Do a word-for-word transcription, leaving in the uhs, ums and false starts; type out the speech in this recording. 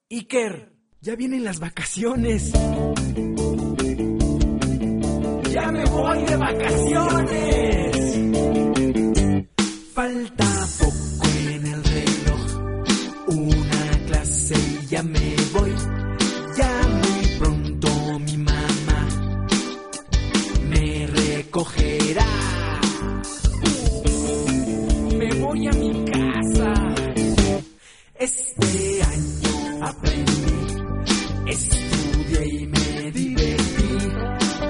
Iker, ya vienen las vacaciones. ¡Ya me voy de vacaciones! Falta poco en el reloj, una clase y ya me voy. Ya muy pronto mi mamá me recogerá. Me voy a mi casa. Este